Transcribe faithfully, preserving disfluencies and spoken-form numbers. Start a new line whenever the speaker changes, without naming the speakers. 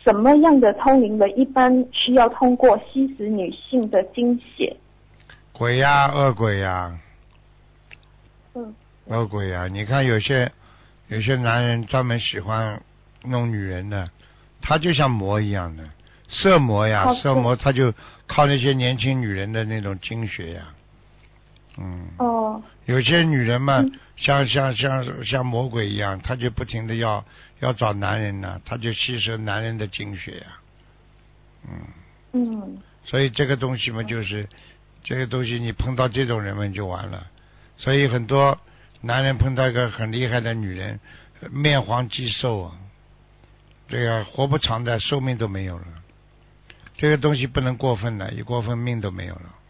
什么样的通灵人一般需要通过吸食女性的精血？
鬼呀、恶鬼呀、
嗯，
恶鬼呀、你看有些有些男人专门喜欢弄女人的，他就像魔一样的色魔呀，
好
色魔他就靠那些年轻女人的那种精血呀。嗯，
哦，
有些女人嘛，
嗯
像像像像魔鬼一样，她就不停的要要找男人呢，她就吸收男人的精血呀。嗯，
嗯，
所以这个东西嘛，就是这个东西，你碰到这种人嘛，你就完了。所以很多男人碰到一个很厉害的女人，面黄肌瘦啊，这个活不长的，寿命都没有了。这个东西不能过分的，一过分命都没有了。